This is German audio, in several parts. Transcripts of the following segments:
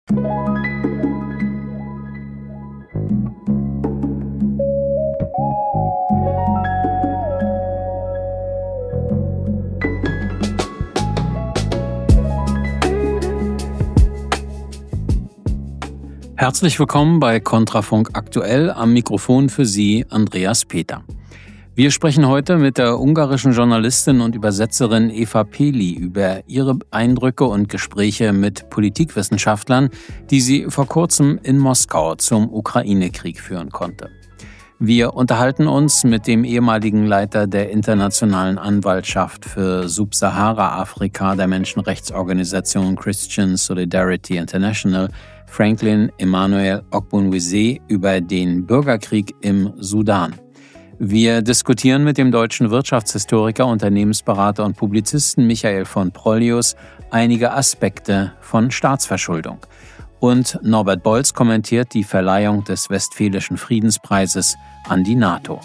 Herzlich willkommen bei Kontrafunk aktuell, am Mikrofon für Sie Andreas Peter. Wir sprechen heute mit der ungarischen Journalistin und Übersetzerin Eva Peli über ihre Eindrücke und Gespräche mit Politikwissenschaftlern, die sie vor kurzem in Moskau zum Ukraine-Krieg führen konnte. Wir unterhalten uns mit dem ehemaligen Leiter der Internationalen Anwaltschaft für Subsahara-Afrika der Menschenrechtsorganisation Christian Solidarity International, Franklin Emmanuel Ogbunwueze, über den Bürgerkrieg im Sudan. Wir diskutieren mit dem deutschen Wirtschaftshistoriker, Unternehmensberater und Publizisten Michael von Prollius einige Aspekte von Staatsverschuldung. Und Norbert Bolz kommentiert die Verleihung des Westfälischen Friedenspreises an die NATO.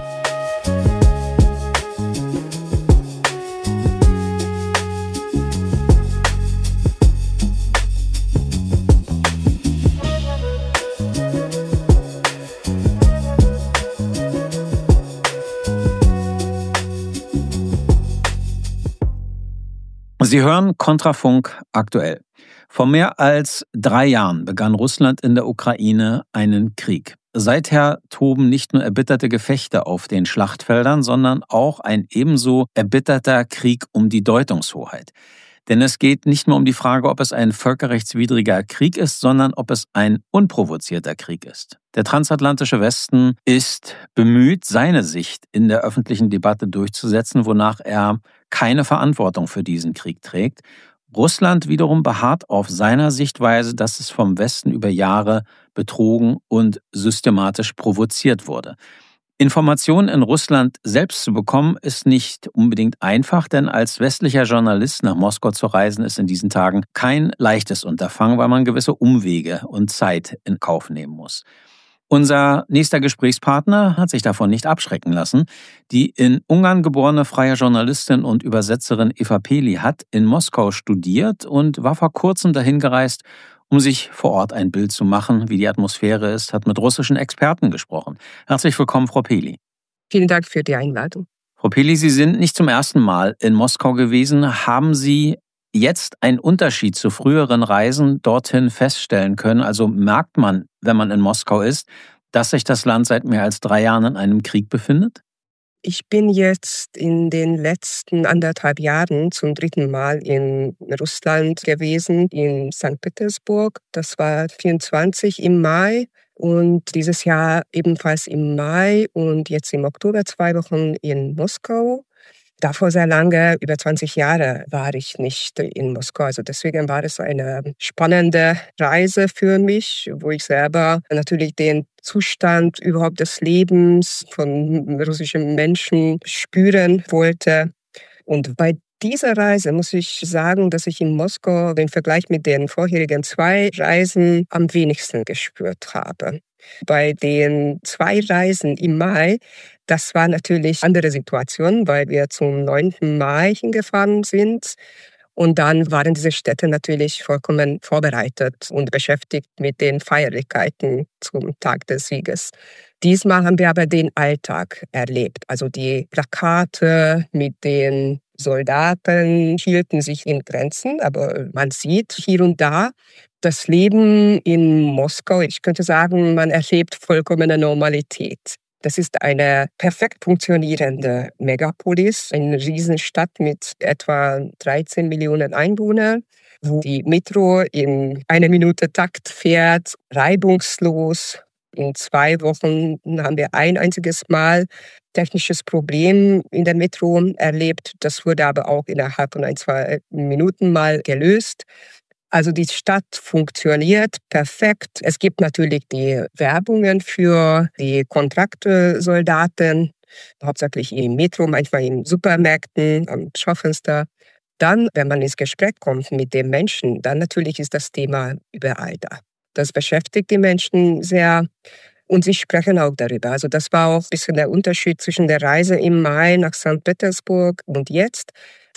Sie hören Kontrafunk aktuell. Vor mehr als 3 Jahren begann Russland in der Ukraine einen Krieg. Seither toben nicht nur erbitterte Gefechte auf den Schlachtfeldern, sondern auch ein ebenso erbitterter Krieg um die Deutungshoheit. Denn es geht nicht nur um die Frage, ob es ein völkerrechtswidriger Krieg ist, sondern ob es ein unprovozierter Krieg ist. Der transatlantische Westen ist bemüht, seine Sicht in der öffentlichen Debatte durchzusetzen, wonach er keine Verantwortung für diesen Krieg trägt. Russland wiederum beharrt auf seiner Sichtweise, dass es vom Westen über Jahre betrogen und systematisch provoziert wurde. Informationen in Russland selbst zu bekommen, ist nicht unbedingt einfach, denn als westlicher Journalist nach Moskau zu reisen, ist in diesen Tagen kein leichtes Unterfangen, weil man gewisse Umwege und Zeit in Kauf nehmen muss. Unser nächster Gesprächspartner hat sich davon nicht abschrecken lassen. Die in Ungarn geborene freie Journalistin und Übersetzerin Eva Peli hat in Moskau studiert und war vor kurzem dahin gereist, um sich vor Ort ein Bild zu machen, wie die Atmosphäre ist, hat mit russischen Experten gesprochen. Herzlich willkommen, Frau Peli. Vielen Dank für die Einladung. Frau Peli, Sie sind nicht zum ersten Mal in Moskau gewesen. Haben Sie jetzt einen Unterschied zu früheren Reisen dorthin feststellen können? Also merkt man, wenn man in Moskau ist, dass sich das Land seit mehr als 3 Jahren in einem Krieg befindet? Ich bin jetzt in den letzten 1,5 Jahren zum 3. Mal in Russland gewesen, in St. Petersburg. Das war 24 im Mai und dieses Jahr ebenfalls im Mai und jetzt im Oktober 2 Wochen in Moskau. Davor sehr lange, über 20 Jahre, war ich nicht in Moskau. Also deswegen war es eine spannende Reise für mich, wo ich selber natürlich den Zustand überhaupt des Lebens von russischen Menschen spüren wollte. Und bei dieser Reise muss ich sagen, dass ich in Moskau im Vergleich mit den vorherigen 2 Reisen am wenigsten gespürt habe. Bei den 2 Reisen im Mai, das war natürlich eine andere Situation, weil wir zum 9. Mai hingefahren sind. Und dann waren diese Städte natürlich vollkommen vorbereitet und beschäftigt mit den Feierlichkeiten zum Tag des Sieges. Diesmal haben wir aber den Alltag erlebt. Also die Plakate mit den Soldaten hielten sich in Grenzen, aber man sieht hier und da das Leben in Moskau. Ich könnte sagen, man erlebt vollkommene Normalität. Das ist eine perfekt funktionierende Megapolis, eine Riesenstadt mit etwa 13 Millionen Einwohnern, wo die Metro in 1-Minute-Takt fährt, reibungslos. In 2 Wochen haben wir ein einziges Mal technisches Problem in der Metro erlebt. Das wurde aber auch innerhalb von 1-2 Minuten mal gelöst. Also die Stadt funktioniert perfekt. Es gibt natürlich die Werbungen für die Kontraktsoldaten, hauptsächlich im Metro, manchmal in Supermärkten, am Schaufenster. Dann, wenn man ins Gespräch kommt mit den Menschen, dann natürlich ist das Thema überall da. Das beschäftigt die Menschen sehr und sie sprechen auch darüber. Also das war auch ein bisschen der Unterschied zwischen der Reise im Mai nach St. Petersburg und jetzt.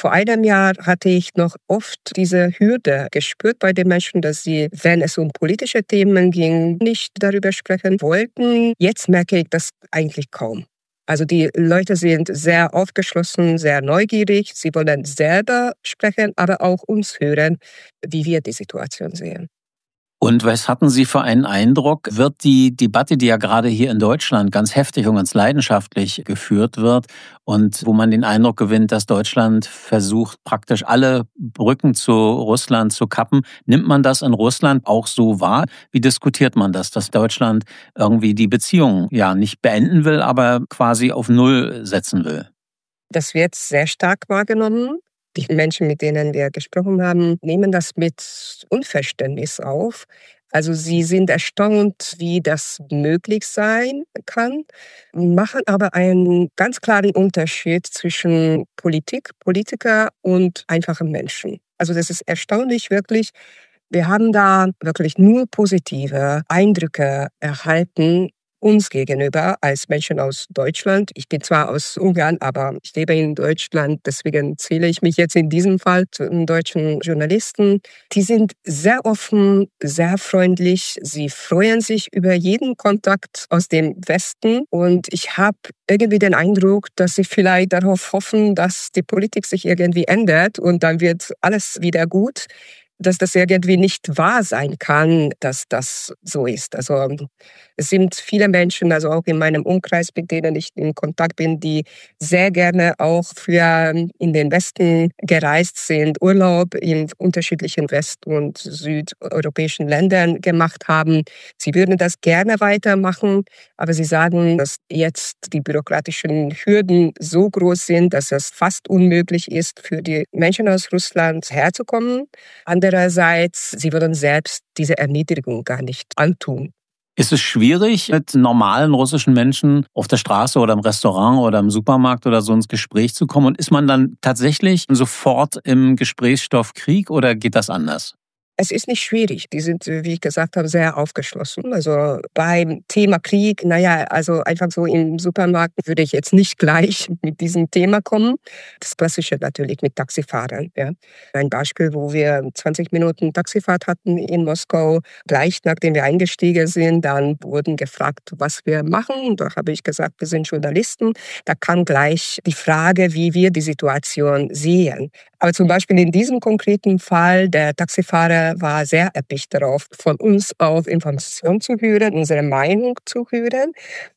Vor einem Jahr hatte ich noch oft diese Hürde gespürt bei den Menschen, dass sie, wenn es um politische Themen ging, nicht darüber sprechen wollten. Jetzt merke ich das eigentlich kaum. Also die Leute sind sehr aufgeschlossen, sehr neugierig. Sie wollen selber sprechen, aber auch uns hören, wie wir die Situation sehen. Und was hatten Sie für einen Eindruck? Wird die Debatte, die ja gerade hier in Deutschland ganz heftig und ganz leidenschaftlich geführt wird und wo man den Eindruck gewinnt, dass Deutschland versucht, praktisch alle Brücken zu Russland zu kappen, nimmt man das in Russland auch so wahr? Wie diskutiert man das, dass Deutschland irgendwie die Beziehungen ja nicht beenden will, aber quasi auf Null setzen will? Das wird sehr stark wahrgenommen. Die Menschen, mit denen wir gesprochen haben, nehmen das mit Unverständnis auf. Also sie sind erstaunt, wie das möglich sein kann, machen aber einen ganz klaren Unterschied zwischen Politik, Politiker und einfachen Menschen. Also das ist erstaunlich wirklich. Wir haben da wirklich nur positive Eindrücke erhalten uns gegenüber als Menschen aus Deutschland. Ich bin zwar aus Ungarn, aber ich lebe in Deutschland, deswegen zähle ich mich jetzt in diesem Fall zu den deutschen Journalisten. Die sind sehr offen, sehr freundlich. Sie freuen sich über jeden Kontakt aus dem Westen und ich habe irgendwie den Eindruck, dass sie vielleicht darauf hoffen, dass die Politik sich irgendwie ändert und dann wird alles wieder gut. Dass das irgendwie nicht wahr sein kann, dass das so ist. Also es sind viele Menschen, also auch in meinem Umkreis, mit denen ich in Kontakt bin, die sehr gerne auch früher in den Westen gereist sind, Urlaub in unterschiedlichen west- und südeuropäischen Ländern gemacht haben. Sie würden das gerne weitermachen, aber sie sagen, dass jetzt die bürokratischen Hürden so groß sind, dass es fast unmöglich ist, für die Menschen aus Russland herzukommen. Andererseits, sie würden selbst diese Erniedrigung gar nicht antun. Ist es schwierig, mit normalen russischen Menschen auf der Straße oder im Restaurant oder im Supermarkt oder so ins Gespräch zu kommen? Und ist man dann tatsächlich sofort im Gesprächsstoff Krieg oder geht das anders? Es ist nicht schwierig. Die sind, wie ich gesagt habe, sehr aufgeschlossen. Also beim Thema Krieg, also einfach so im Supermarkt würde ich jetzt nicht gleich mit diesem Thema kommen. Das Klassische natürlich mit Taxifahrern. Ja. Ein Beispiel, wo wir 20 Minuten Taxifahrt hatten in Moskau. Gleich nachdem wir eingestiegen sind, dann wurden gefragt, was wir machen. Da habe ich gesagt, wir sind Journalisten. Da kam gleich die Frage, wie wir die Situation sehen. Aber zum Beispiel in diesem konkreten Fall, der Taxifahrer war sehr erpicht darauf, von uns auf Informationen zu hören, unsere Meinung zu hören.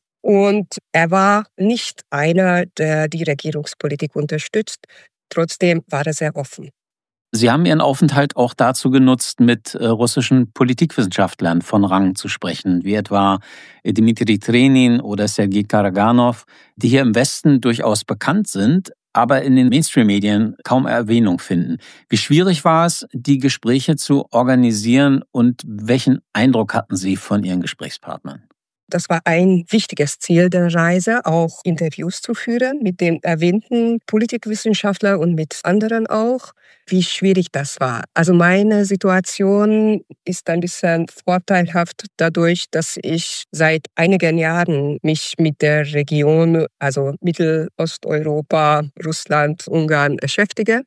Und er war nicht einer, der die Regierungspolitik unterstützt. Trotzdem war er sehr offen. Sie haben Ihren Aufenthalt auch dazu genutzt, mit russischen Politikwissenschaftlern von Rang zu sprechen, wie etwa Dmitri Trenin oder Sergei Karaganov, die hier im Westen durchaus bekannt sind, aber in den Mainstream-Medien kaum Erwähnung finden. Wie schwierig war es, die Gespräche zu organisieren und welchen Eindruck hatten Sie von Ihren Gesprächspartnern? Das war ein wichtiges Ziel der Reise, auch Interviews zu führen mit den erwähnten Politikwissenschaftlern und mit anderen auch. Wie schwierig das war. Also meine Situation ist ein bisschen vorteilhaft dadurch, dass ich seit einigen Jahren mich mit der Region, also Mittelosteuropa, Russland, Ungarn beschäftige.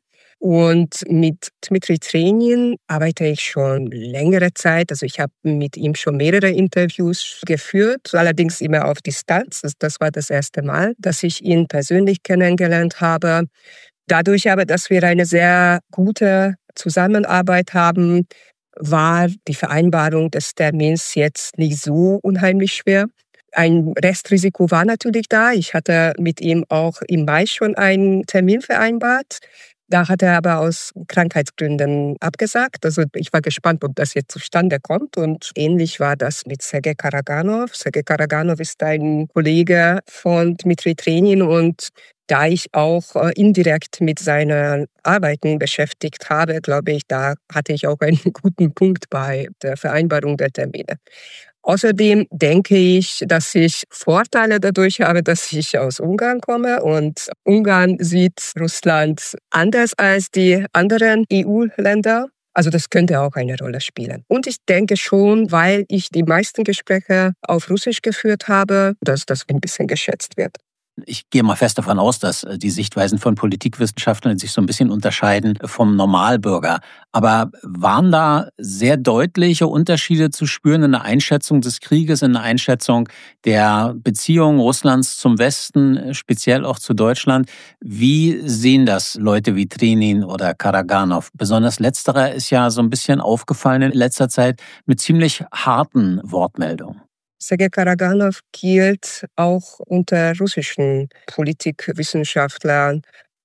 Und mit Dmitri Trenin arbeite ich schon längere Zeit. Also ich habe mit ihm schon mehrere Interviews geführt, allerdings immer auf Distanz. Das war das erste Mal, dass ich ihn persönlich kennengelernt habe. Dadurch aber, dass wir eine sehr gute Zusammenarbeit haben, war die Vereinbarung des Termins jetzt nicht so unheimlich schwer. Ein Restrisiko war natürlich da. Ich hatte mit ihm auch im Mai schon einen Termin vereinbart. Da hat er aber aus Krankheitsgründen abgesagt. Also ich war gespannt, ob das jetzt zustande kommt. Und ähnlich war das mit Sergei Karaganov. Sergei Karaganov ist ein Kollege von Dmitri Trenin und da ich auch indirekt mit seinen Arbeiten beschäftigt habe, glaube ich, da hatte ich auch einen guten Punkt bei der Vereinbarung der Termine. Außerdem denke ich, dass ich Vorteile dadurch habe, dass ich aus Ungarn komme und Ungarn sieht Russland anders als die anderen EU-Länder. Also das könnte auch eine Rolle spielen. Und ich denke schon, weil ich die meisten Gespräche auf Russisch geführt habe, dass das ein bisschen geschätzt wird. Ich gehe mal fest davon aus, dass die Sichtweisen von Politikwissenschaftlern sich so ein bisschen unterscheiden vom Normalbürger. Aber waren da sehr deutliche Unterschiede zu spüren in der Einschätzung des Krieges, in der Einschätzung der Beziehung Russlands zum Westen, speziell auch zu Deutschland? Wie sehen das Leute wie Trenin oder Karaganov? Besonders letzterer ist ja so ein bisschen aufgefallen in letzter Zeit mit ziemlich harten Wortmeldungen. Sergei Karaganov gilt auch unter russischen Politikwissenschaftlern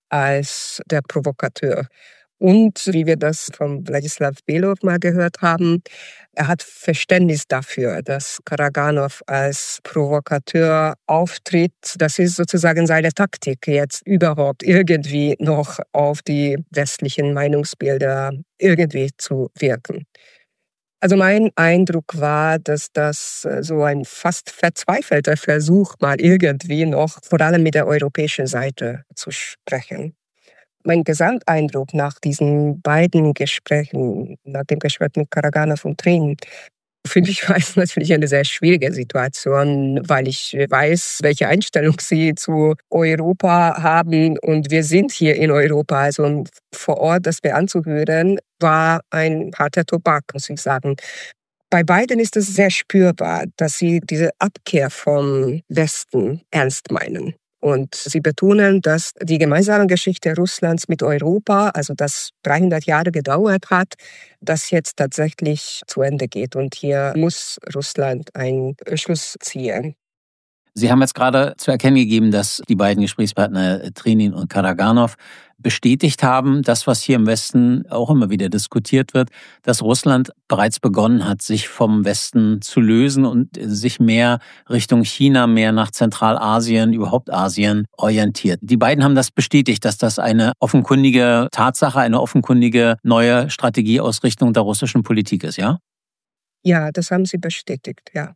als der Provokateur. Und wie wir das von Wladislaw Belov mal gehört haben, er hat Verständnis dafür, dass Karaganov als Provokateur auftritt. Das ist sozusagen seine Taktik, jetzt überhaupt irgendwie noch auf die westlichen Meinungsbilder irgendwie zu wirken. Also mein Eindruck war, dass das so ein fast verzweifelter Versuch mal irgendwie noch vor allem mit der europäischen Seite zu sprechen. Mein Gesamteindruck nach diesen beiden Gesprächen, nach dem Gespräch mit Karaganov und Trenin, finde ich, war es natürlich eine sehr schwierige Situation, weil ich weiß, welche Einstellung sie zu Europa haben. Und wir sind hier in Europa. Also vor Ort, das mir anzuhören, war ein harter Tobak, muss ich sagen. Bei beiden ist es sehr spürbar, dass sie diese Abkehr vom Westen ernst meinen. Und sie betonen, dass die gemeinsame Geschichte Russlands mit Europa, also das 300 Jahre gedauert hat, das jetzt tatsächlich zu Ende geht. Und hier muss Russland einen Schluss ziehen. Sie haben jetzt gerade zu erkennen gegeben, dass die beiden Gesprächspartner Trenin und Karaganov bestätigt haben, das, was hier im Westen auch immer wieder diskutiert wird, dass Russland bereits begonnen hat, sich vom Westen zu lösen und sich mehr Richtung China, mehr nach Zentralasien, überhaupt Asien orientiert. Die beiden haben das bestätigt, dass das eine offenkundige Tatsache, eine offenkundige neue Strategieausrichtung der russischen Politik ist, ja? Ja, das haben sie bestätigt, ja.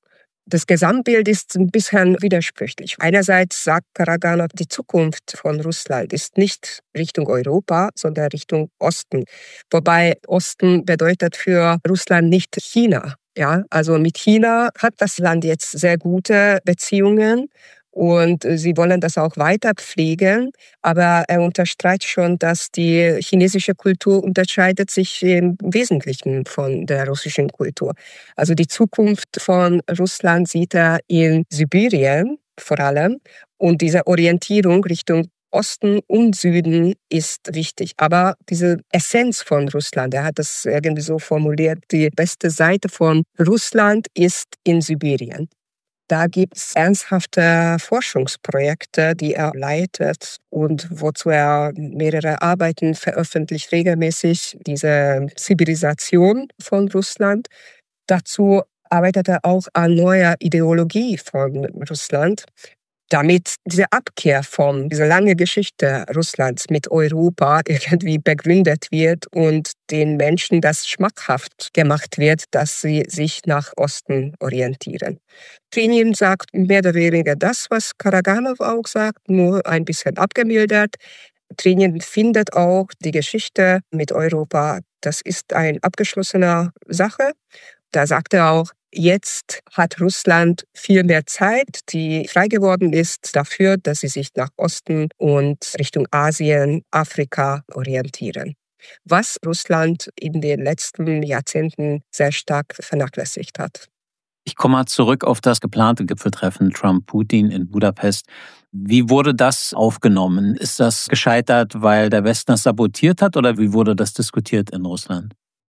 Das Gesamtbild ist ein bisschen widersprüchlich. Einerseits sagt Karaganov, die Zukunft von Russland ist nicht Richtung Europa, sondern Richtung Osten. Wobei Osten bedeutet für Russland nicht China. Ja, also mit China hat das Land jetzt sehr gute Beziehungen. Und sie wollen das auch weiter pflegen. Aber er unterstreicht schon, dass die chinesische Kultur unterscheidet sich im Wesentlichen von der russischen Kultur. Also die Zukunft von Russland sieht er in Sibirien vor allem. Und diese Orientierung Richtung Osten und Süden ist wichtig. Aber diese Essenz von Russland, er hat das irgendwie so formuliert, die beste Seite von Russland ist in Sibirien. Da gibt es ernsthafte Forschungsprojekte, die er leitet und wozu er mehrere Arbeiten veröffentlicht, regelmäßig diese Zivilisation von Russland. Dazu arbeitet er auch an neuer Ideologie von Russland, damit diese Abkehr von dieser langen Geschichte Russlands mit Europa irgendwie begründet wird und den Menschen das schmackhaft gemacht wird, dass sie sich nach Osten orientieren. Trenin sagt mehr oder weniger das, was Karaganov auch sagt, nur ein bisschen abgemildert. Trenin findet auch die Geschichte mit Europa, das ist eine abgeschlossene Sache. Da sagt er auch, jetzt hat Russland viel mehr Zeit, die frei geworden ist dafür, dass sie sich nach Osten und Richtung Asien, Afrika orientieren. Was Russland in den letzten Jahrzehnten sehr stark vernachlässigt hat. Ich komme mal zurück auf das geplante Gipfeltreffen Trump-Putin in Budapest. Wie wurde das aufgenommen? Ist das gescheitert, weil der Westen das sabotiert hat, oder wie wurde das diskutiert in Russland?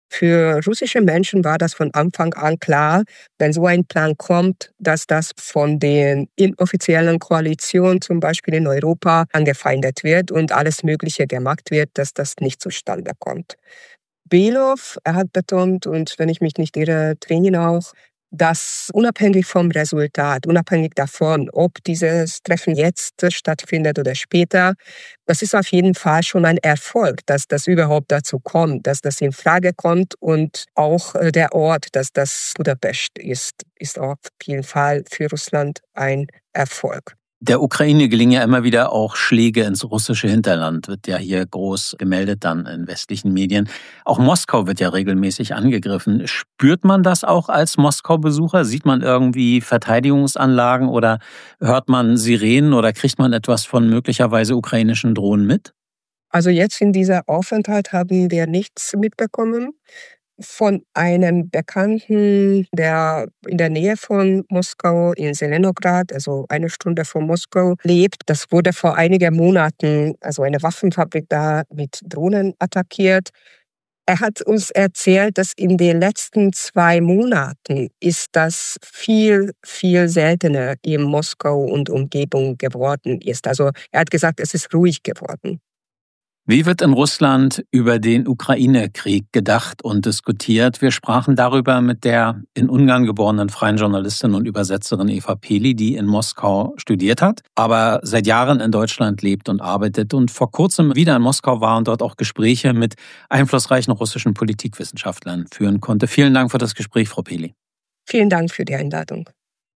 Für russische Menschen war das von Anfang an klar, wenn so ein Plan kommt, dass das von den inoffiziellen Koalitionen, zum Beispiel in Europa, angefeindet wird und alles Mögliche gemacht wird, dass das nicht zustande kommt. Belov, er hat betont, und wenn ich mich nicht irre, Trenin auch, dass unabhängig vom Resultat, unabhängig davon, ob dieses Treffen jetzt stattfindet oder später, das ist auf jeden Fall schon ein Erfolg, dass das überhaupt dazu kommt, dass das in Frage kommt, und auch der Ort, dass das Budapest ist auf jeden Fall für Russland ein Erfolg. Der Ukraine gelingen ja immer wieder auch Schläge ins russische Hinterland, wird ja hier groß gemeldet dann in westlichen Medien. Auch Moskau wird ja regelmäßig angegriffen. Spürt man das auch als Moskau-Besucher? Sieht man irgendwie Verteidigungsanlagen oder hört man Sirenen oder kriegt man etwas von möglicherweise ukrainischen Drohnen mit? Also jetzt in dieser Aufenthalt haben wir nichts mitbekommen. Von einem Bekannten, der in der Nähe von Moskau, in Selenograd, also 1 Stunde von Moskau, lebt. Das wurde vor einigen Monaten, also eine Waffenfabrik da mit Drohnen attackiert. Er hat uns erzählt, dass in den letzten 2 Monaten ist das viel, viel seltener in Moskau und Umgebung geworden ist. Also er hat gesagt, es ist ruhig geworden. Wie wird in Russland über den Ukraine-Krieg gedacht und diskutiert? Wir sprachen darüber mit der in Ungarn geborenen freien Journalistin und Übersetzerin Eva Peli, die in Moskau studiert hat, aber seit Jahren in Deutschland lebt und arbeitet und vor kurzem wieder in Moskau war und dort auch Gespräche mit einflussreichen russischen Politikwissenschaftlern führen konnte. Vielen Dank für das Gespräch, Frau Peli. Vielen Dank für die Einladung.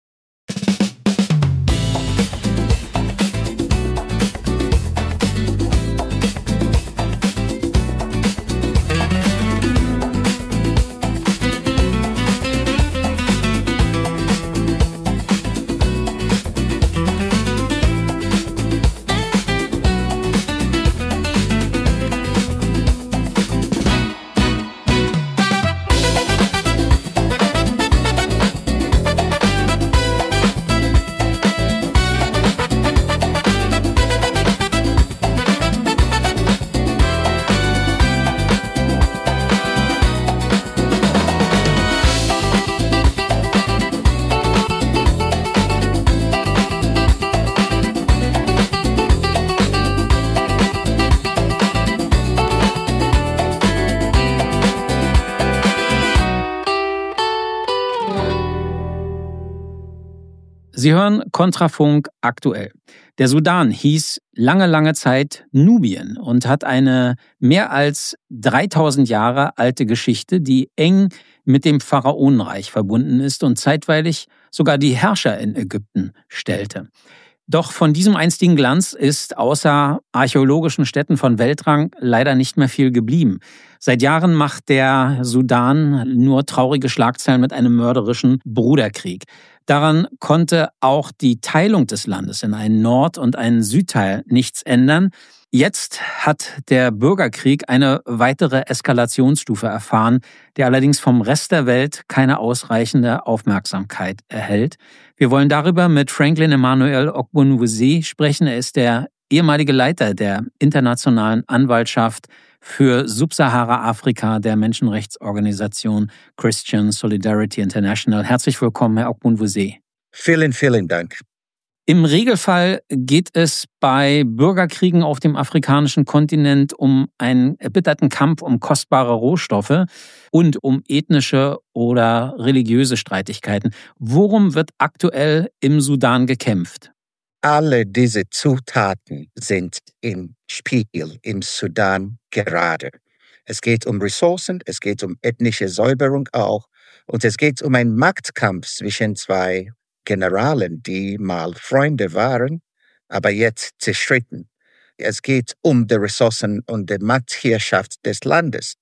Sie hören Kontrafunk aktuell. Der Sudan hieß lange, lange Zeit Nubien und hat eine mehr als 3000 Jahre alte Geschichte, die eng mit dem Pharaonenreich verbunden ist und zeitweilig sogar die Herrscher in Ägypten stellte. Doch von diesem einstigen Glanz ist außer archäologischen Stätten von Weltrang leider nicht mehr viel geblieben. Seit Jahren macht der Sudan nur traurige Schlagzeilen mit einem mörderischen Bruderkrieg. Daran konnte auch die Teilung des Landes in einen Nord- und einen Südteil nichts ändern. Jetzt hat der Bürgerkrieg eine weitere Eskalationsstufe erfahren, der allerdings vom Rest der Welt keine ausreichende Aufmerksamkeit erhält. Wir wollen darüber mit Franklin Emmanuel Ogbonwuze sprechen. Er ist der ehemalige Leiter der Internationalen Anwaltschaft für Subsahara-Afrika der Menschenrechtsorganisation Christian Solidarity International. Herzlich willkommen, Herr Ogbonwuze. Vielen, vielen Dank. Im Regelfall geht es bei Bürgerkriegen auf dem afrikanischen Kontinent um einen erbitterten Kampf um kostbare Rohstoffe und um ethnische oder religiöse Streitigkeiten. Worum wird aktuell im Sudan gekämpft? Alle diese Zutaten sind im Spiel im Sudan gerade. Es geht um Ressourcen, es geht um ethnische Säuberung auch und es geht um einen Machtkampf zwischen 2 Generalen, die mal Freunde waren, aber jetzt zerstritten. Es geht um die Ressourcen und die Machtherrschaft des Landes.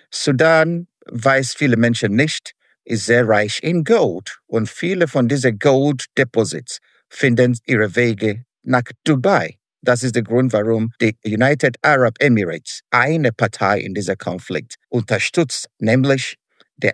Sudan, weiß viele Menschen nicht, ist sehr reich in Gold und viele von diesen Gold-Deposits finden ihre Wege nach Dubai. Das ist der Grund, warum die United Arab Emirates, eine Partei in diesem Konflikt, unterstützt, nämlich der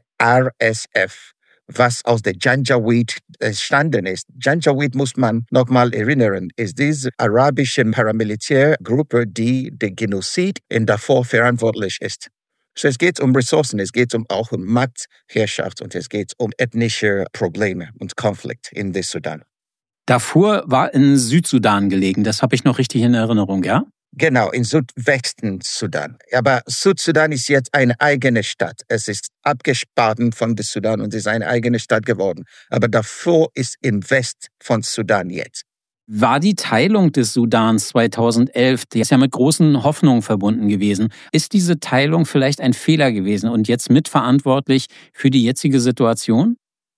RSF, was aus der Janjaweed entstanden ist. Janjaweed, muss man nochmal erinnern, ist diese arabische Paramilitärgruppe, die den Genozid in Darfur verantwortlich ist. So es geht um Ressourcen, es geht auch um Machtherrschaft und es geht um ethnische Probleme und Konflikt in dem Sudan. Darfur war in Südsudan gelegen, das habe ich noch richtig in Erinnerung, ja? Genau, in Südwesten Sudan. Aber Südsudan ist jetzt eine eigene Stadt. Es ist abgespalten von dem Sudan und ist eine eigene Stadt geworden. Aber Darfur ist im West von Sudan jetzt. War die Teilung des Sudans 2011, die ist ja mit großen Hoffnungen verbunden gewesen, ist diese Teilung vielleicht ein Fehler gewesen und jetzt mitverantwortlich für die jetzige Situation?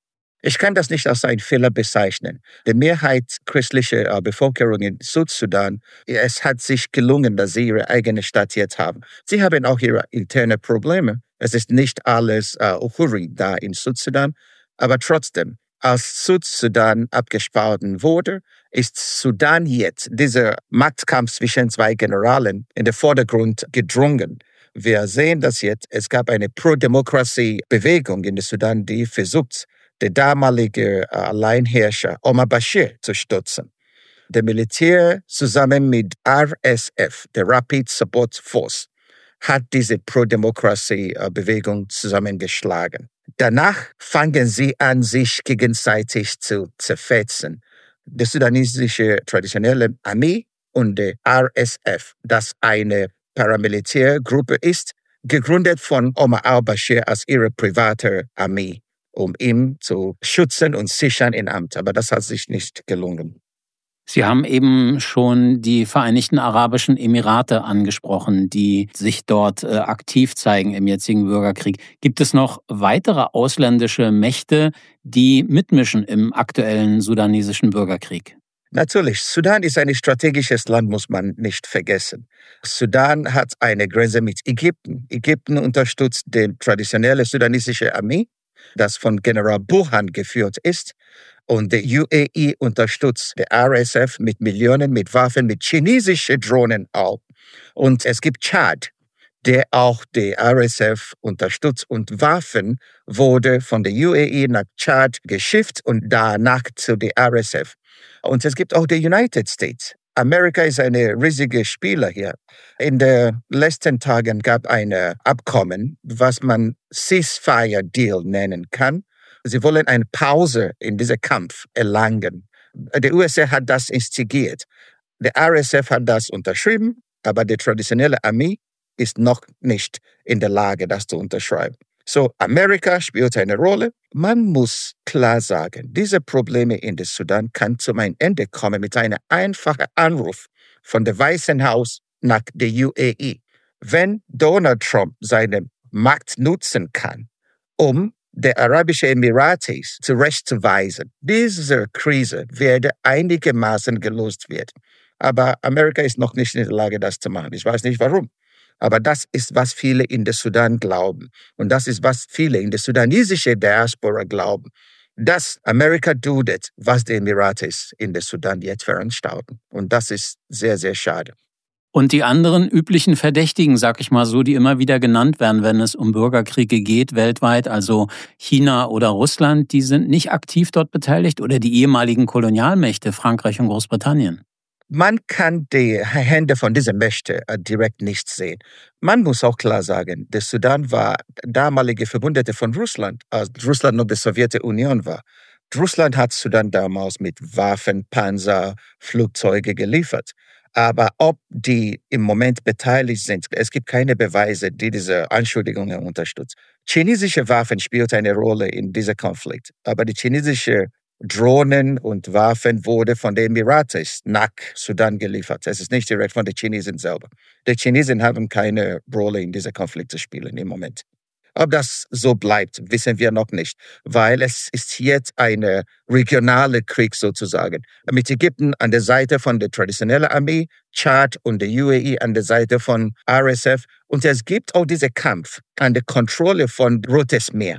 Ich kann das nicht als einen Fehler bezeichnen. Die Mehrheit christlicher Bevölkerung in Südsudan, es hat sich gelungen, dass sie ihre eigene Stadt jetzt haben. Sie haben auch ihre internen Probleme. Es ist nicht alles Uhuri da in Südsudan, aber trotzdem, als Südsudan abgespalten wurde, ist Sudan jetzt, dieser Machtkampf zwischen zwei Generalen, in den Vordergrund gedrungen. Wir sehen das jetzt, es gab eine Pro-Demokratie-Bewegung in Sudan, die versucht, der damalige Alleinherrscher Omar Bashir zu stützen. Der Militär zusammen mit RSF, der Rapid Support Force, hat diese Pro-Demokratie-Bewegung zusammengeschlagen. Danach fangen sie an, sich gegenseitig zu zerfetzen. Die sudanesische traditionelle Armee und die RSF, das eine Paramilitärgruppe ist, gegründet von Omar al-Bashir als ihre private Armee, um ihn zu schützen und sichern im Amt. Aber das hat sich nicht gelungen. Sie haben eben schon die Vereinigten Arabischen Emirate angesprochen, die sich dort aktiv zeigen im jetzigen Bürgerkrieg. Gibt es noch weitere ausländische Mächte, die mitmischen im aktuellen sudanesischen Bürgerkrieg? Natürlich, Sudan ist ein strategisches Land, muss man nicht vergessen. Sudan hat eine Grenze mit Ägypten. Ägypten unterstützt die traditionelle sudanesische Armee, das von General Burhan geführt ist. Und die UAE unterstützt die RSF mit Millionen, mit Waffen, mit chinesischen Drohnen auch. Und es gibt Tschad, der auch die RSF unterstützt. Und Waffen wurde von der UAE nach Tschad geschifft und danach zu der RSF. Und es gibt auch die United States. Amerika ist ein riesiger Spieler hier. In den letzten Tagen gab es ein Abkommen, was man Ceasefire-Deal nennen kann. Sie wollen eine Pause in diesem Kampf erlangen. Die USA hat das instigiert. Der RSF hat das unterschrieben, aber die traditionelle Armee ist noch nicht in der Lage, das zu unterschreiben. So, Amerika spielt eine Rolle. Man muss klar sagen, diese Probleme in der Sudan kann zum Ende kommen mit einem einfachen Anruf von dem Weißen Haus nach der UAE. Wenn Donald Trump seine Macht nutzen kann, um die Arabischen Emirate zurechtzuweisen, diese Krise werde einigermaßen gelöst werden. Aber Amerika ist noch nicht in der Lage, das zu machen. Ich weiß nicht warum. Aber das ist, was viele in der Sudan glauben. Und das ist, was viele in der sudanesischen Diaspora glauben. Dass Amerika duldet, was die Emirate in der Sudan jetzt veranstalten. Und das ist sehr, sehr schade. Und die anderen üblichen Verdächtigen, sag ich mal so, die immer wieder genannt werden, wenn es um Bürgerkriege geht weltweit, also China oder Russland, die sind nicht aktiv dort beteiligt oder die ehemaligen Kolonialmächte, Frankreich und Großbritannien. Man kann die Hände von diesen Mächten direkt nicht sehen. Man muss auch klar sagen, der Sudan war damalige Verbündete von Russland, als Russland noch die Sowjetunion war. Russland hat Sudan damals mit Waffen, Panzer, Flugzeuge geliefert. Aber ob die im Moment beteiligt sind, es gibt keine Beweise, die diese Anschuldigungen unterstützen. Chinesische Waffen spielen eine Rolle in diesem Konflikt. Aber die chinesische Drohnen und Waffen wurden von den Emiraten nach Sudan geliefert. Es ist nicht direkt von den Chinesen selber. Die Chinesen haben keine Rolle in diesem Konflikt zu spielen im Moment. Ob das so bleibt, wissen wir noch nicht, weil es ist jetzt ein regionaler Krieg sozusagen. Mit Ägypten an der Seite von der traditionellen Armee, Tschad und der UAE an der Seite von RSF. Und es gibt auch diesen Kampf an der Kontrolle von Rotes Meer,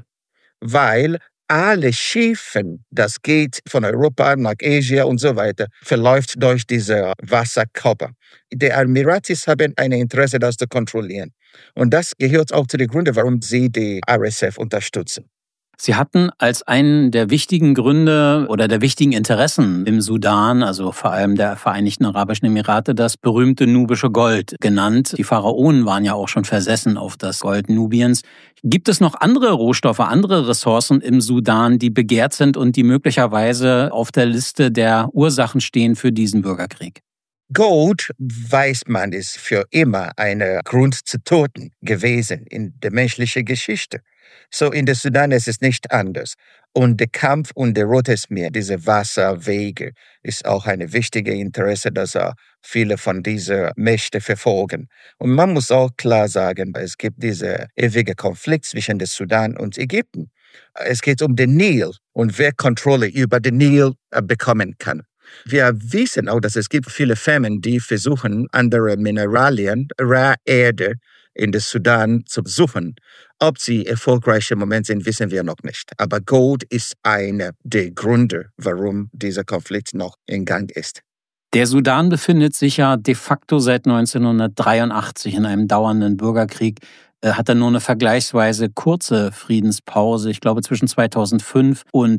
weil alle Schiffen, das geht von Europa nach Asien und so weiter, verläuft durch diese Wasserkörper. Die Emiratis haben ein Interesse, das zu kontrollieren. Und das gehört auch zu den Gründen, warum sie die RSF unterstützen. Sie hatten als einen der wichtigen Gründe oder der wichtigen Interessen im Sudan, also vor allem der Vereinigten Arabischen Emirate, das berühmte nubische Gold genannt. Die Pharaonen waren ja auch schon versessen auf das Gold Nubiens. Gibt es noch andere Rohstoffe, andere Ressourcen im Sudan, die begehrt sind und die möglicherweise auf der Liste der Ursachen stehen für diesen Bürgerkrieg? Gold, weiß man, ist für immer ein Grund zu Toten gewesen in der menschlichen Geschichte. So in der Sudan ist es nicht anders. Und der Kampf um das Rotes Meer, diese Wasserwege, ist auch ein wichtiges Interesse, das viele von diesen Mächten verfolgen. Und man muss auch klar sagen, es gibt diesen ewigen Konflikt zwischen dem Sudan und Ägypten. Es geht um den Nil und wer Kontrolle über den Nil bekommen kann. Wir wissen auch, dass es gibt viele Firmen, die versuchen, andere Mineralien, Rare Erde in den Sudan zu suchen. Ob sie erfolgreich im Moment sind, wissen wir noch nicht. Aber Gold ist einer der Gründe, warum dieser Konflikt noch in Gang ist. Der Sudan befindet sich ja de facto seit 1983 in einem dauernden Bürgerkrieg, hat er nur eine vergleichsweise kurze Friedenspause, ich glaube zwischen 2005 und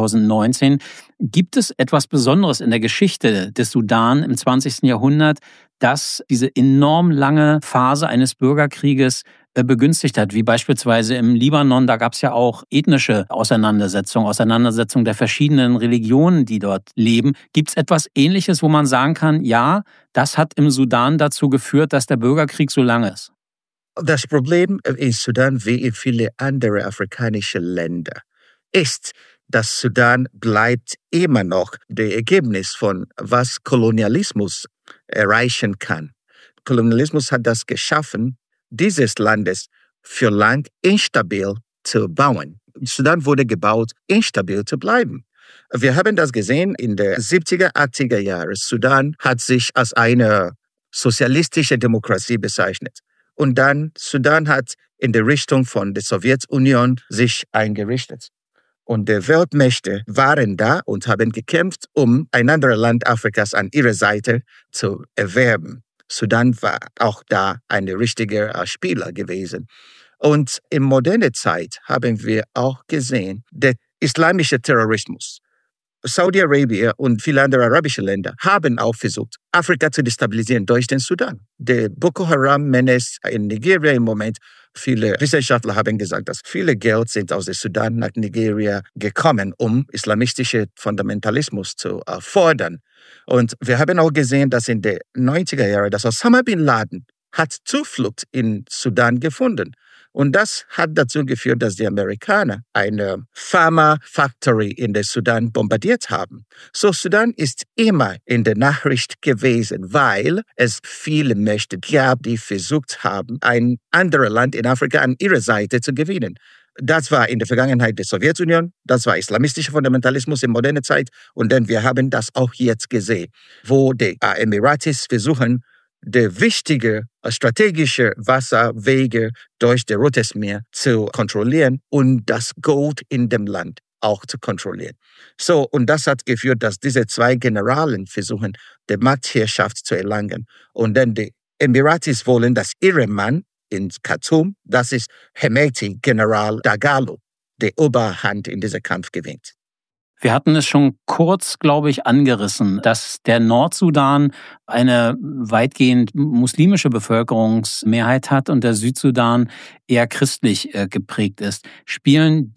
2019. Gibt es etwas Besonderes in der Geschichte des Sudan im 20. Jahrhundert, das diese enorm lange Phase eines Bürgerkrieges begünstigt hat, wie beispielsweise im Libanon? Da gab es ja auch ethnische Auseinandersetzungen der verschiedenen Religionen, die dort leben. Gibt es etwas Ähnliches, wo man sagen kann, ja, das hat im Sudan dazu geführt, dass der Bürgerkrieg so lang ist? Das Problem in Sudan wie in viele andere afrikanische Länder ist, dass Sudan bleibt immer noch das Ergebnis von was Kolonialismus erreichen kann. Kolonialismus hat das geschaffen, dieses Landes für lang instabil zu bauen. Sudan wurde gebaut, instabil zu bleiben. Wir haben das gesehen in den 70er, 80er Jahren. Sudan hat sich als eine sozialistische Demokratie bezeichnet. Und dann Sudan hat in der Richtung von der Sowjetunion sich eingerichtet. Und die Weltmächte waren da und haben gekämpft, um ein anderes Land Afrikas an ihrer Seite zu erwerben. Sudan war auch da ein richtiger Spieler gewesen. Und in moderner Zeit haben wir auch gesehen, der islamische Terrorismus. Saudi-Arabien und viele andere arabische Länder haben auch versucht, Afrika zu destabilisieren durch den Sudan. Der Boko Haram-Menace in Nigeria im Moment, viele Wissenschaftler haben gesagt, dass viele Geld sind aus dem Sudan nach Nigeria gekommen, um islamistischen Fundamentalismus zu fordern. Und wir haben auch gesehen, dass in den 90er Jahren, dass Osama bin Laden hat Zuflucht in Sudan gefunden. Und das hat dazu geführt, dass die Amerikaner eine Pharma-Factory in der Sudan bombardiert haben. So, Sudan ist immer in der Nachricht gewesen, weil es viele Mächte gab, die versucht haben, ein anderes Land in Afrika an ihre Seite zu gewinnen. Das war in der Vergangenheit die Sowjetunion, das war islamistischer Fundamentalismus in moderner Zeit und dann wir haben das auch jetzt gesehen, wo die Emiratis versuchen, die wichtige strategische Wasserwege durch das Rote Meer zu kontrollieren und das Gold in dem Land auch zu kontrollieren. So, und das hat geführt, dass diese zwei Generalen versuchen, die Machtherrschaft zu erlangen. Und dann die Emiratis wollen, dass ihre Mann in Khartoum, das ist Hemeti, General Dagalo, die Oberhand in diesem Kampf gewinnt. Wir hatten es schon kurz, glaube ich, angerissen, dass der Nordsudan eine weitgehend muslimische Bevölkerungsmehrheit hat und der Südsudan eher christlich geprägt ist. Spielt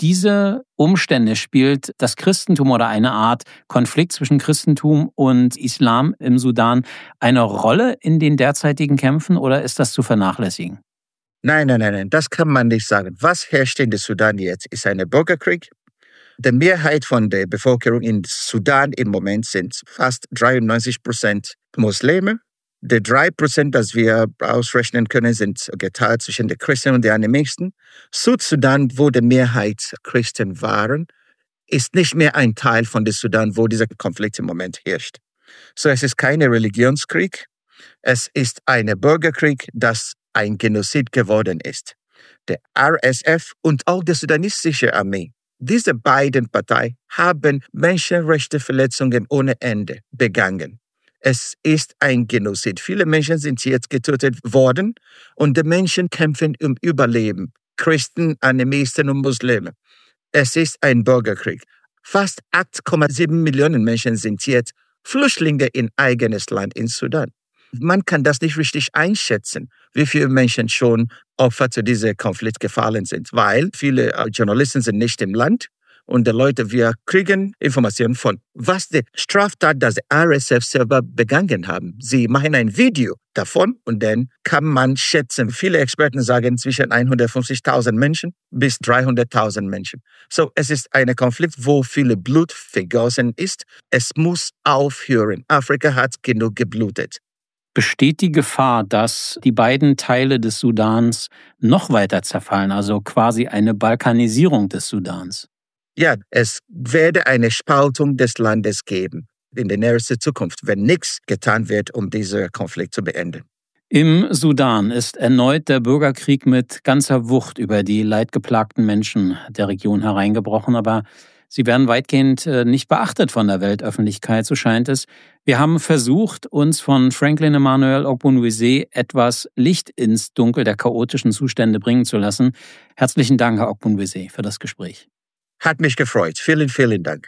das Christentum oder eine Art Konflikt zwischen Christentum und Islam im Sudan eine Rolle in den derzeitigen Kämpfen oder ist das zu vernachlässigen? Nein, das kann man nicht sagen. Was herrscht in der Sudan jetzt? Ist ein Bürgerkrieg? Die Mehrheit von der Bevölkerung in Sudan im Moment sind fast 93% Muslime. Die 3%, das wir ausrechnen können, sind geteilt zwischen den Christen und den Animisten. Südsudan, wo die Mehrheit Christen waren, ist nicht mehr ein Teil von dem Sudan, wo dieser Konflikt im Moment herrscht. So, es ist kein Religionskrieg. Es ist ein Bürgerkrieg, das ein Genozid geworden ist. Der RSF und auch die sudanesische Armee, diese beiden Parteien haben Menschenrechtsverletzungen ohne Ende begangen. Es ist ein Genozid. Viele Menschen sind jetzt getötet worden und die Menschen kämpfen um Überleben. Christen, Animisten und Muslime. Es ist ein Bürgerkrieg. Fast 8,7 Millionen Menschen sind jetzt Flüchtlinge in eigenes Land in Sudan. Man kann das nicht richtig einschätzen, wie viele Menschen schon Opfer zu diesem Konflikt gefallen sind, weil viele Journalisten sind nicht im Land und die Leute, wir kriegen Informationen von, was die Straftat, das RSF selber begangen haben. Sie machen ein Video davon und dann kann man schätzen, viele Experten sagen zwischen 150.000 Menschen bis 300.000 Menschen. So, es ist ein Konflikt, wo viel Blut vergossen ist. Es muss aufhören. Afrika hat genug geblutet. Besteht die Gefahr, dass die beiden Teile des Sudans noch weiter zerfallen, also quasi eine Balkanisierung des Sudans? Ja, es werde eine Spaltung des Landes geben in der nächsten Zukunft, wenn nichts getan wird, um diesen Konflikt zu beenden. Im Sudan ist erneut der Bürgerkrieg mit ganzer Wucht über die leidgeplagten Menschen der Region hereingebrochen, aber sie werden weitgehend nicht beachtet von der Weltöffentlichkeit, so scheint es. Wir haben versucht, uns von Franklin Emmanuel Ogbonwueze etwas Licht ins Dunkel der chaotischen Zustände bringen zu lassen. Herzlichen Dank, Herr Ogbonwueze, für das Gespräch. Hat mich gefreut. Vielen, vielen Dank.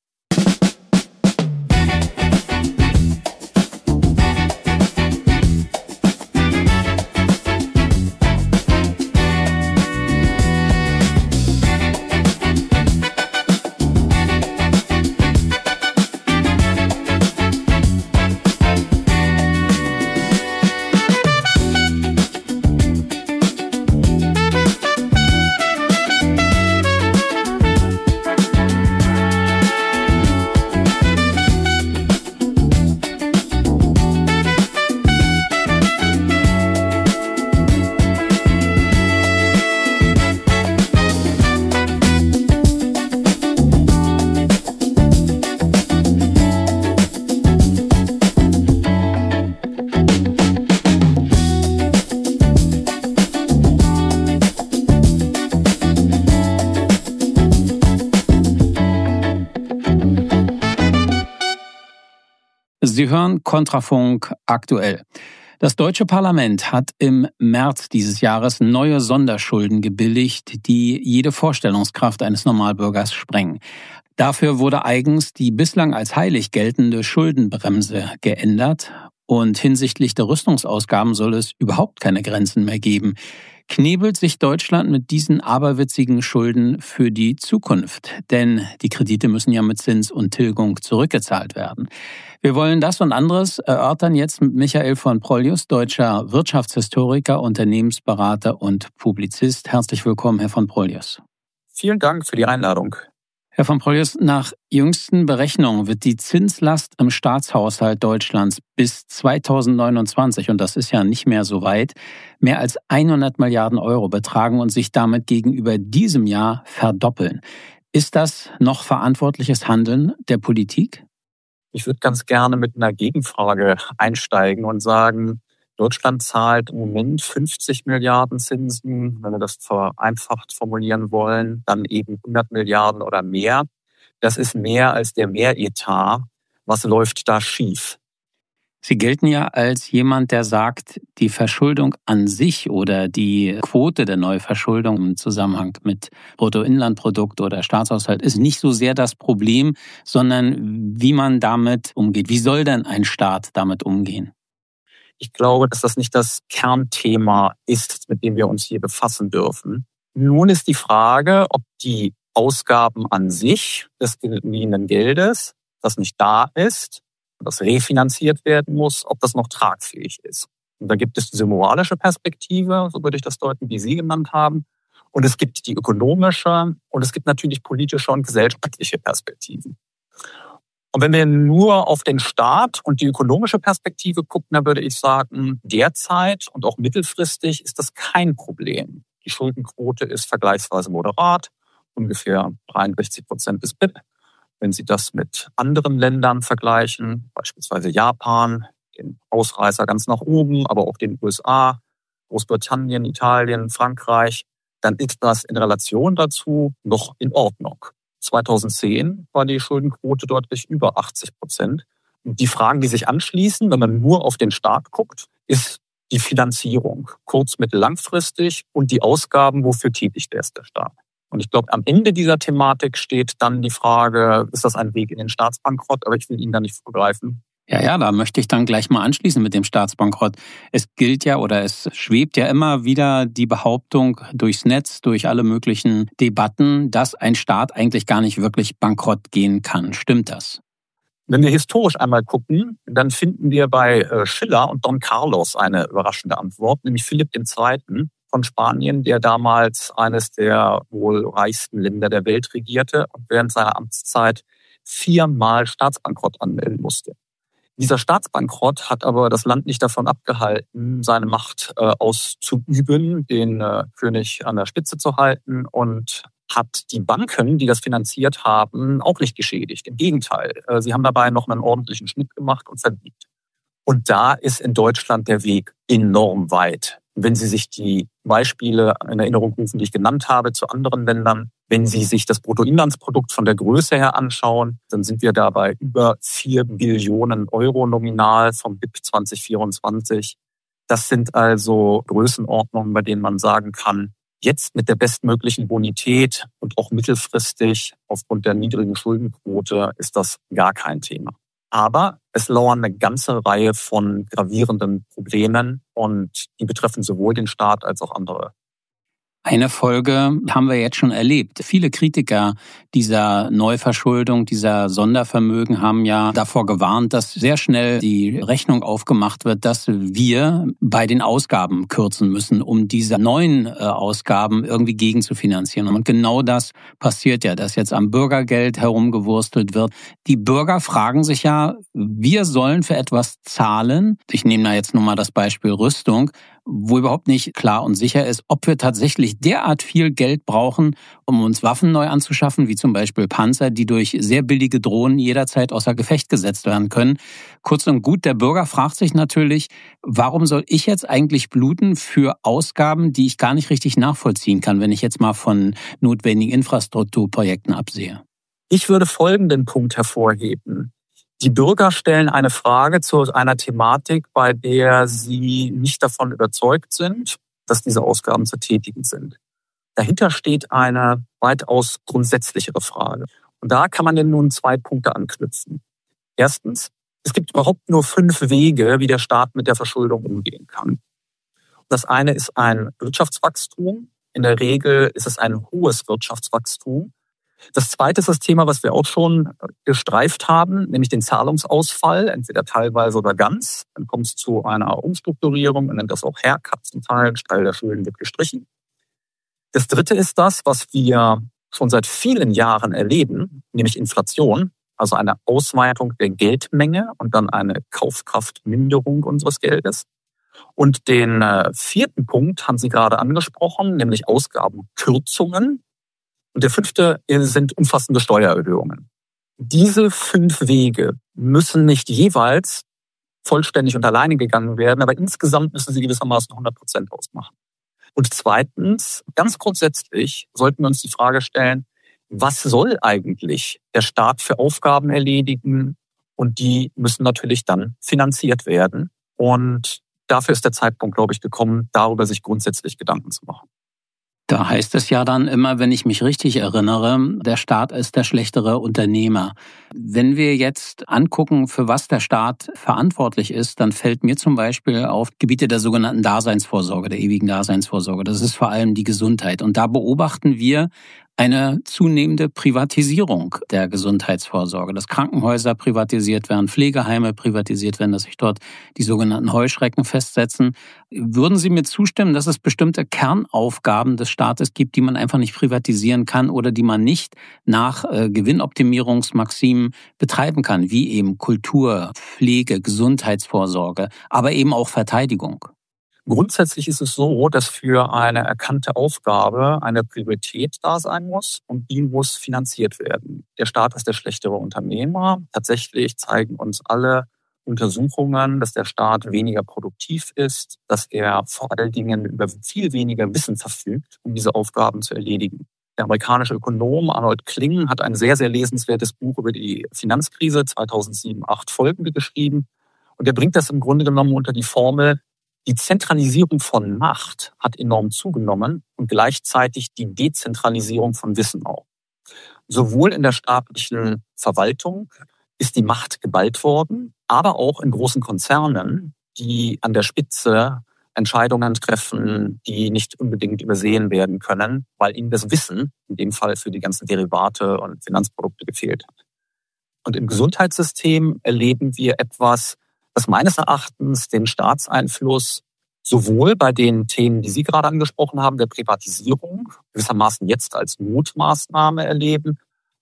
Sie hören Kontrafunk aktuell. Das deutsche Parlament hat im März dieses Jahres neue Sonderschulden gebilligt, die jede Vorstellungskraft eines Normalbürgers sprengen. Dafür wurde eigens die bislang als heilig geltende Schuldenbremse geändert und hinsichtlich der Rüstungsausgaben soll es überhaupt keine Grenzen mehr geben. Knebelt sich Deutschland mit diesen aberwitzigen Schulden für die Zukunft? Denn die Kredite müssen ja mit Zins und Tilgung zurückgezahlt werden. Wir wollen das und anderes erörtern jetzt mit Michael von Prollius, deutscher Wirtschaftshistoriker, Unternehmensberater und Publizist. Herzlich willkommen, Herr von Prollius. Vielen Dank für die Einladung. Herr von Prollius, nach jüngsten Berechnungen wird die Zinslast im Staatshaushalt Deutschlands bis 2029, und das ist ja nicht mehr so weit, mehr als 100 Milliarden Euro betragen und sich damit gegenüber diesem Jahr verdoppeln. Ist das noch verantwortliches Handeln der Politik? Ich würde ganz gerne mit einer Gegenfrage einsteigen und sagen, Deutschland zahlt im Moment 50 Milliarden Zinsen, wenn wir das vereinfacht formulieren wollen, dann eben 100 Milliarden oder mehr. Das ist mehr als der Mehretat. Was läuft da schief? Sie gelten ja als jemand, der sagt, die Verschuldung an sich oder die Quote der Neuverschuldung im Zusammenhang mit Bruttoinlandprodukt oder Staatshaushalt ist nicht so sehr das Problem, sondern wie man damit umgeht. Wie soll denn ein Staat damit umgehen? Ich glaube, dass das nicht das Kernthema ist, mit dem wir uns hier befassen dürfen. Nun ist die Frage, ob die Ausgaben an sich des geliehenen Geldes, das nicht da ist, das refinanziert werden muss, ob das noch tragfähig ist. Und da gibt es diese moralische Perspektive, so würde ich das deuten, wie Sie genannt haben. Und es gibt die ökonomische und es gibt natürlich politische und gesellschaftliche Perspektiven. Und wenn wir nur auf den Staat und die ökonomische Perspektive gucken, dann würde ich sagen, derzeit und auch mittelfristig ist das kein Problem. Die Schuldenquote ist vergleichsweise moderat, ungefähr 63% des BIP. Wenn Sie das mit anderen Ländern vergleichen, beispielsweise Japan, den Ausreißer ganz nach oben, aber auch den USA, Großbritannien, Italien, Frankreich, dann ist das in Relation dazu noch in Ordnung. 2010 war die Schuldenquote deutlich über 80%. Und die Fragen, die sich anschließen, wenn man nur auf den Staat guckt, ist die Finanzierung, kurz-, mittel-, langfristig und die Ausgaben, wofür tätig ist der Staat. Und ich glaube, am Ende dieser Thematik steht dann die Frage, ist das ein Weg in den Staatsbankrott? Aber ich will Ihnen da nicht vorgreifen. Ja, da möchte ich dann gleich mal anschließen mit dem Staatsbankrott. Es gilt ja oder es schwebt ja immer wieder die Behauptung durchs Netz, durch alle möglichen Debatten, dass ein Staat eigentlich gar nicht wirklich bankrott gehen kann. Stimmt das? Wenn wir historisch einmal gucken, dann finden wir bei Schiller und Don Carlos eine überraschende Antwort, nämlich Philipp II. Von Spanien, der damals eines der wohl reichsten Länder der Welt regierte und während seiner Amtszeit 4-mal Staatsbankrott anmelden musste. Dieser Staatsbankrott hat aber das Land nicht davon abgehalten, seine Macht auszuüben, den König an der Spitze zu halten, und hat die Banken, die das finanziert haben, auch nicht geschädigt. Im Gegenteil, sie haben dabei noch einen ordentlichen Schnitt gemacht und verdient. Und da ist in Deutschland der Weg enorm weit. Wenn Sie sich die Beispiele in Erinnerung rufen, die ich genannt habe, zu anderen Ländern, wenn Sie sich das Bruttoinlandsprodukt von der Größe her anschauen, dann sind wir dabei über 4 Billionen Euro nominal vom BIP 2024. Das sind also Größenordnungen, bei denen man sagen kann, jetzt mit der bestmöglichen Bonität und auch mittelfristig aufgrund der niedrigen Schuldenquote ist das gar kein Thema. Aber es lauern eine ganze Reihe von gravierenden Problemen und die betreffen sowohl den Staat als auch andere. Eine Folge haben wir jetzt schon erlebt. Viele Kritiker dieser Neuverschuldung, dieser Sondervermögen haben ja davor gewarnt, dass sehr schnell die Rechnung aufgemacht wird, dass wir bei den Ausgaben kürzen müssen, um diese neuen Ausgaben irgendwie gegenzufinanzieren. Und genau das passiert ja, dass jetzt am Bürgergeld herumgewurstelt wird. Die Bürger fragen sich ja, wir sollen für etwas zahlen. Ich nehme da jetzt nur mal das Beispiel Rüstung, wo überhaupt nicht klar und sicher ist, ob wir tatsächlich derart viel Geld brauchen, um uns Waffen neu anzuschaffen, wie zum Beispiel Panzer, die durch sehr billige Drohnen jederzeit außer Gefecht gesetzt werden können. Kurz und gut, der Bürger fragt sich natürlich, warum soll ich jetzt eigentlich bluten für Ausgaben, die ich gar nicht richtig nachvollziehen kann, wenn ich jetzt mal von notwendigen Infrastrukturprojekten absehe? Ich würde folgenden Punkt hervorheben. Die Bürger stellen eine Frage zu einer Thematik, bei der sie nicht davon überzeugt sind, dass diese Ausgaben zu tätigen sind. Dahinter steht eine weitaus grundsätzlichere Frage. Und da kann man denn nun 2 Punkte anknüpfen. Erstens, es gibt überhaupt nur 5 Wege, wie der Staat mit der Verschuldung umgehen kann. Das eine ist ein Wirtschaftswachstum. In der Regel ist es ein hohes Wirtschaftswachstum. Das zweite ist das Thema, was wir auch schon gestreift haben, nämlich den Zahlungsausfall, entweder teilweise oder ganz. Dann kommt es zu einer Umstrukturierung, man nennt das auch Haircut zum Teil, ein Teil der Schulden wird gestrichen. Das dritte ist das, was wir schon seit vielen Jahren erleben, nämlich Inflation, also eine Ausweitung der Geldmenge und dann eine Kaufkraftminderung unseres Geldes. Und den 4. Punkt haben Sie gerade angesprochen, nämlich Ausgabenkürzungen. Und der 5. sind umfassende Steuererhöhungen. Diese 5 Wege müssen nicht jeweils vollständig und alleine gegangen werden, aber insgesamt müssen sie gewissermaßen 100% ausmachen. Und zweitens, ganz grundsätzlich sollten wir uns die Frage stellen, was soll eigentlich der Staat für Aufgaben erledigen? Und die müssen natürlich dann finanziert werden. Und dafür ist der Zeitpunkt, glaube ich, gekommen, darüber sich grundsätzlich Gedanken zu machen. Da heißt es ja dann immer, wenn ich mich richtig erinnere, der Staat ist der schlechtere Unternehmer. Wenn wir jetzt angucken, für was der Staat verantwortlich ist, dann fällt mir zum Beispiel auf Gebiete der sogenannten Daseinsvorsorge, der ewigen Daseinsvorsorge. Das ist vor allem die Gesundheit. Und da beobachten wir eine zunehmende Privatisierung der Gesundheitsvorsorge, dass Krankenhäuser privatisiert werden, Pflegeheime privatisiert werden, dass sich dort die sogenannten Heuschrecken festsetzen. Würden Sie mir zustimmen, dass es bestimmte Kernaufgaben des Staates gibt, die man einfach nicht privatisieren kann oder die man nicht nach Gewinnoptimierungsmaximen betreiben kann, wie eben Kultur, Pflege, Gesundheitsvorsorge, aber eben auch Verteidigung? Grundsätzlich ist es so, dass für eine erkannte Aufgabe eine Priorität da sein muss und die muss finanziert werden. Der Staat ist der schlechtere Unternehmer. Tatsächlich zeigen uns alle Untersuchungen, dass der Staat weniger produktiv ist, dass er vor allen Dingen über viel weniger Wissen verfügt, um diese Aufgaben zu erledigen. Der amerikanische Ökonom Arnold Kling hat ein sehr, sehr lesenswertes Buch über die Finanzkrise 2007/8 folgende geschrieben. Und er bringt das im Grunde genommen unter die Formel: Die Zentralisierung von Macht hat enorm zugenommen und gleichzeitig die Dezentralisierung von Wissen auch. Sowohl in der staatlichen Verwaltung ist die Macht geballt worden, aber auch in großen Konzernen, die an der Spitze Entscheidungen treffen, die nicht unbedingt übersehen werden können, weil ihnen das Wissen, in dem Fall für die ganzen Derivate und Finanzprodukte, gefehlt hat. Und im Gesundheitssystem erleben wir etwas, das meines Erachtens den Staatseinfluss sowohl bei den Themen, die Sie gerade angesprochen haben, der Privatisierung, gewissermaßen jetzt als Notmaßnahme erleben,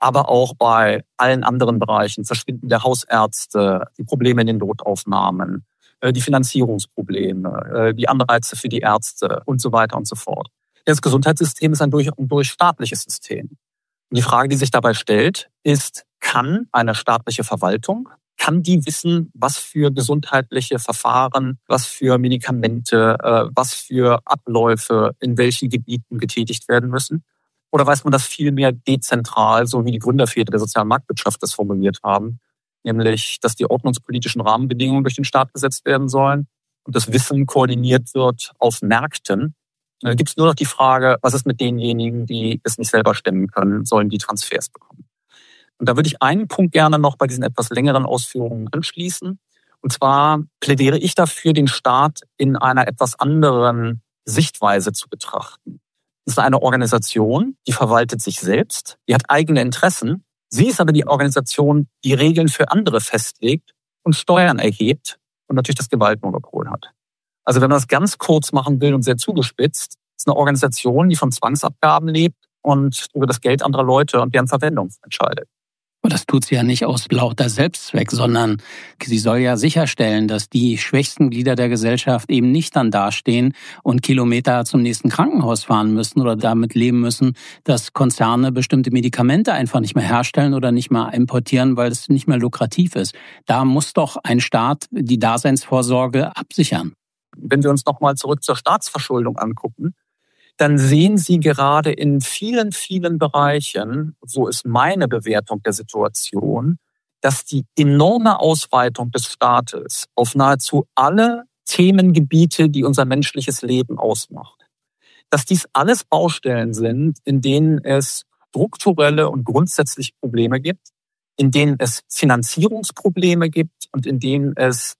aber auch bei allen anderen Bereichen, Verschwinden der Hausärzte, die Probleme in den Notaufnahmen, die Finanzierungsprobleme, die Anreize für die Ärzte und so weiter und so fort. Das Gesundheitssystem ist ein durch staatliches System. Und die Frage, die sich dabei stellt, ist, kann eine staatliche Verwaltung, kann die wissen, was für gesundheitliche Verfahren, was für Medikamente, was für Abläufe in welchen Gebieten getätigt werden müssen? Oder weiß man das viel mehr dezentral, so wie die Gründerväter der sozialen Marktwirtschaft das formuliert haben, nämlich, dass die ordnungspolitischen Rahmenbedingungen durch den Staat gesetzt werden sollen und das Wissen koordiniert wird auf Märkten? Da gibt es nur noch die Frage, was ist mit denjenigen, die es nicht selber stemmen können, sollen die Transfers bekommen? Und da würde ich einen Punkt gerne noch bei diesen etwas längeren Ausführungen anschließen. Und zwar plädiere ich dafür, den Staat in einer etwas anderen Sichtweise zu betrachten. Das ist eine Organisation, die verwaltet sich selbst, die hat eigene Interessen. Sie ist aber die Organisation, die Regeln für andere festlegt und Steuern erhebt und natürlich das Gewaltmonopol hat. Also wenn man das ganz kurz machen will und sehr zugespitzt, ist eine Organisation, die von Zwangsabgaben lebt und über das Geld anderer Leute und deren Verwendung entscheidet. Aber das tut sie ja nicht aus lauter Selbstzweck, sondern sie soll ja sicherstellen, dass die schwächsten Glieder der Gesellschaft eben nicht dann dastehen und Kilometer zum nächsten Krankenhaus fahren müssen oder damit leben müssen, dass Konzerne bestimmte Medikamente einfach nicht mehr herstellen oder nicht mehr importieren, weil es nicht mehr lukrativ ist. Da muss doch ein Staat die Daseinsvorsorge absichern. Wenn wir uns nochmal zurück zur Staatsverschuldung angucken, dann sehen Sie gerade in vielen, vielen Bereichen, so ist meine Bewertung der Situation, dass die enorme Ausweitung des Staates auf nahezu alle Themengebiete, die unser menschliches Leben ausmacht, dass dies alles Baustellen sind, in denen es strukturelle und grundsätzliche Probleme gibt, in denen es Finanzierungsprobleme gibt und in denen es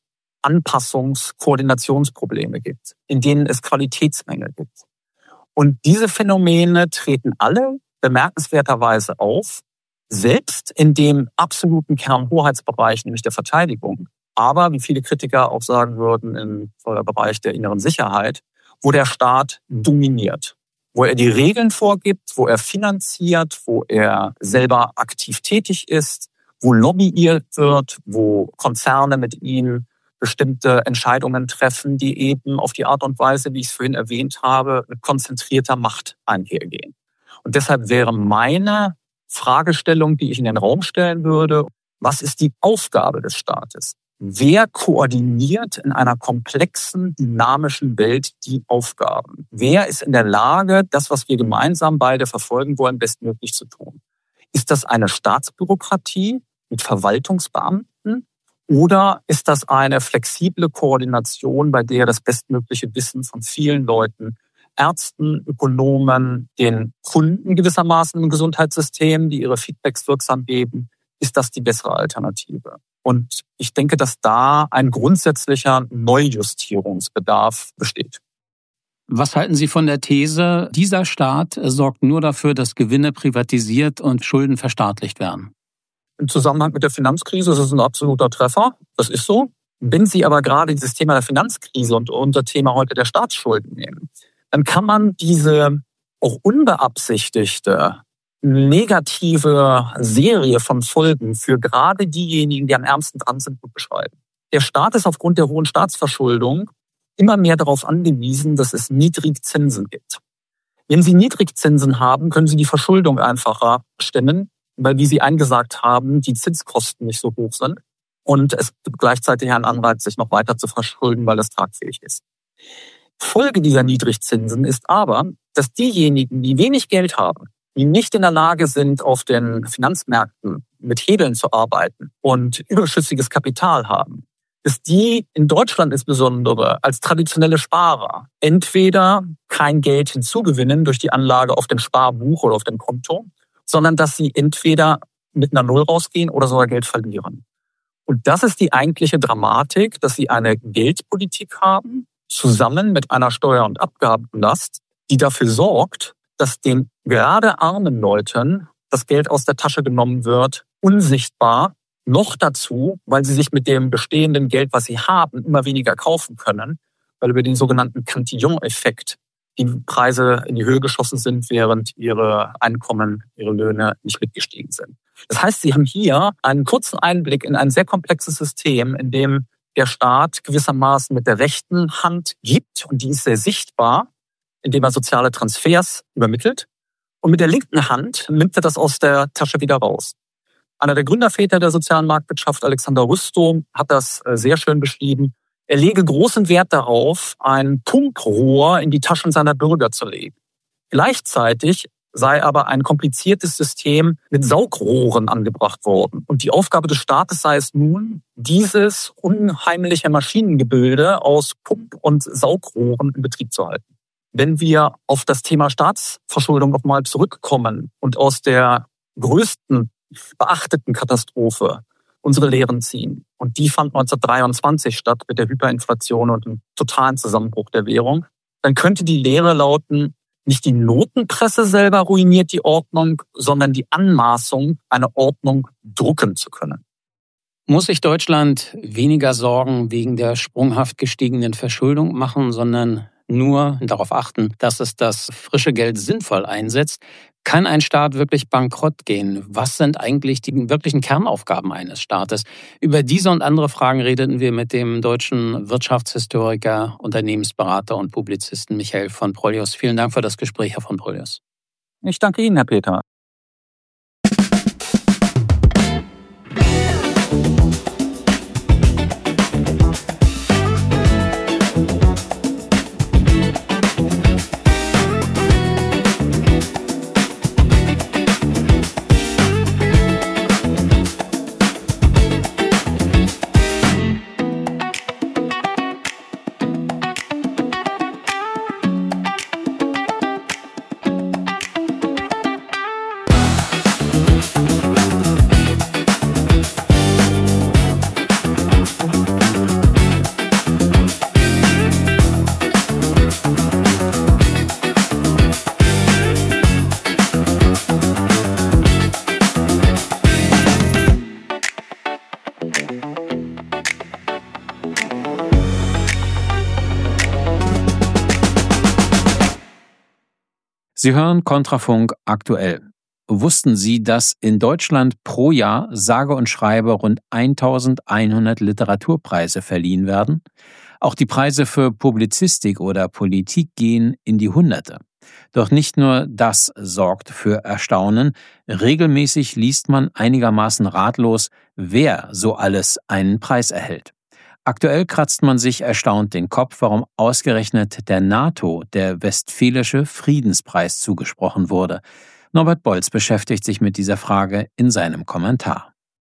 Koordinationsprobleme gibt, in denen es Qualitätsmängel gibt. Und diese Phänomene treten alle bemerkenswerterweise auf, selbst in dem absoluten Kernhoheitsbereich, nämlich der Verteidigung. Aber, wie viele Kritiker auch sagen würden, im Bereich der inneren Sicherheit, wo der Staat dominiert, wo er die Regeln vorgibt, wo er finanziert, wo er selber aktiv tätig ist, wo lobbyiert wird, wo Konzerne mit ihm bestimmte Entscheidungen treffen, die eben auf die Art und Weise, wie ich es vorhin erwähnt habe, mit konzentrierter Macht einhergehen. Und deshalb wäre meine Fragestellung, die ich in den Raum stellen würde, was ist die Aufgabe des Staates? Wer koordiniert in einer komplexen, dynamischen Welt die Aufgaben? Wer ist in der Lage, das, was wir gemeinsam beide verfolgen wollen, bestmöglich zu tun? Ist das eine Staatsbürokratie mit Verwaltungsbeamten? Oder ist das eine flexible Koordination, bei der das bestmögliche Wissen von vielen Leuten, Ärzten, Ökonomen, den Kunden gewissermaßen im Gesundheitssystem, die ihre Feedbacks wirksam geben, ist das die bessere Alternative? Und ich denke, dass da ein grundsätzlicher Neujustierungsbedarf besteht. Was halten Sie von der These, dieser Staat sorgt nur dafür, dass Gewinne privatisiert und Schulden verstaatlicht werden? Im Zusammenhang mit der Finanzkrise ist es ein absoluter Treffer. Das ist so. Wenn Sie aber gerade dieses Thema der Finanzkrise und unser Thema heute der Staatsschulden nehmen, dann kann man diese auch unbeabsichtigte negative Serie von Folgen für gerade diejenigen, die am ärmsten dran sind, gut beschreiben. Der Staat ist aufgrund der hohen Staatsverschuldung immer mehr darauf angewiesen, dass es Niedrigzinsen gibt. Wenn Sie Niedrigzinsen haben, können Sie die Verschuldung einfacher stemmen, weil, wie Sie eingesagt haben, die Zinskosten nicht so hoch sind und es gleichzeitig einen Anreiz, sich noch weiter zu verschulden, weil es tragfähig ist. Folge dieser Niedrigzinsen ist aber, dass diejenigen, die wenig Geld haben, die nicht in der Lage sind, auf den Finanzmärkten mit Hebeln zu arbeiten und überschüssiges Kapital haben, dass die in Deutschland insbesondere als traditionelle Sparer entweder kein Geld hinzugewinnen durch die Anlage auf dem Sparbuch oder auf dem Konto, sondern dass sie entweder mit einer Null rausgehen oder sogar Geld verlieren. Und das ist die eigentliche Dramatik, dass sie eine Geldpolitik haben, zusammen mit einer Steuer- und Abgabenlast, die dafür sorgt, dass den gerade armen Leuten das Geld aus der Tasche genommen wird, unsichtbar, noch dazu, weil sie sich mit dem bestehenden Geld, was sie haben, immer weniger kaufen können, weil über den sogenannten Cantillon-Effekt die Preise in die Höhe geschossen sind, während ihre Einkommen, ihre Löhne nicht mitgestiegen sind. Das heißt, Sie haben hier einen kurzen Einblick in ein sehr komplexes System, in dem der Staat gewissermaßen mit der rechten Hand gibt, und die ist sehr sichtbar, indem er soziale Transfers übermittelt. Und mit der linken Hand nimmt er das aus der Tasche wieder raus. Einer der Gründerväter der sozialen Marktwirtschaft, Alexander Rustow, hat das sehr schön beschrieben. Er lege großen Wert darauf, ein Pumprohr in die Taschen seiner Bürger zu legen. Gleichzeitig sei aber ein kompliziertes System mit Saugrohren angebracht worden. Und die Aufgabe des Staates sei es nun, dieses unheimliche Maschinengebilde aus Pump- und Saugrohren in Betrieb zu halten. Wenn wir auf das Thema Staatsverschuldung nochmal zurückkommen und aus der größten beachteten Katastrophe unsere Lehren ziehen, und die fand 1923 statt mit der Hyperinflation und dem totalen Zusammenbruch der Währung, dann könnte die Lehre lauten, nicht die Notenpresse selber ruiniert die Ordnung, sondern die Anmaßung, eine Ordnung drucken zu können. Muss sich Deutschland weniger Sorgen wegen der sprunghaft gestiegenen Verschuldung machen, sondern nur darauf achten, dass es das frische Geld sinnvoll einsetzt? Kann ein Staat wirklich bankrott gehen? Was sind eigentlich die wirklichen Kernaufgaben eines Staates? Über diese und andere Fragen redeten wir mit dem deutschen Wirtschaftshistoriker, Unternehmensberater und Publizisten Michael von Brollius. Vielen Dank für das Gespräch, Herr von Brollius. Ich danke Ihnen, Herr Peter. Sie hören Kontrafunk aktuell. Wussten Sie, dass in Deutschland pro Jahr sage und schreibe rund 1100 Literaturpreise verliehen werden? Auch die Preise für Publizistik oder Politik gehen in die Hunderte. Doch nicht nur das sorgt für Erstaunen. Regelmäßig liest man einigermaßen ratlos, wer so alles einen Preis erhält. Aktuell kratzt man sich erstaunt den Kopf, warum ausgerechnet der NATO der Westfälische Friedenspreis zugesprochen wurde. Norbert Bolz beschäftigt sich mit dieser Frage in seinem Kommentar.